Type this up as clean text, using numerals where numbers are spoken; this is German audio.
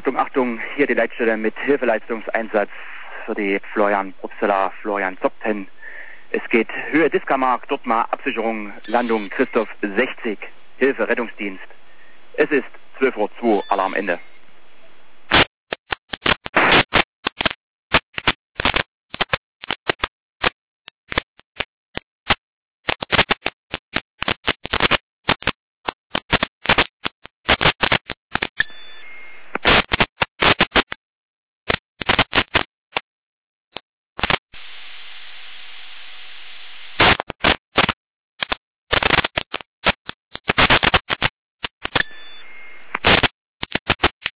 Achtung, Achtung, hier die Leitstelle mit Hilfeleistungseinsatz für die Florian Propsteller, Florian Top 10. Es geht Höhe Diskamark, dort mal Absicherung, Landung Christoph 60, Hilfe, Rettungsdienst. Es ist 12:02 Uhr, Alarmende.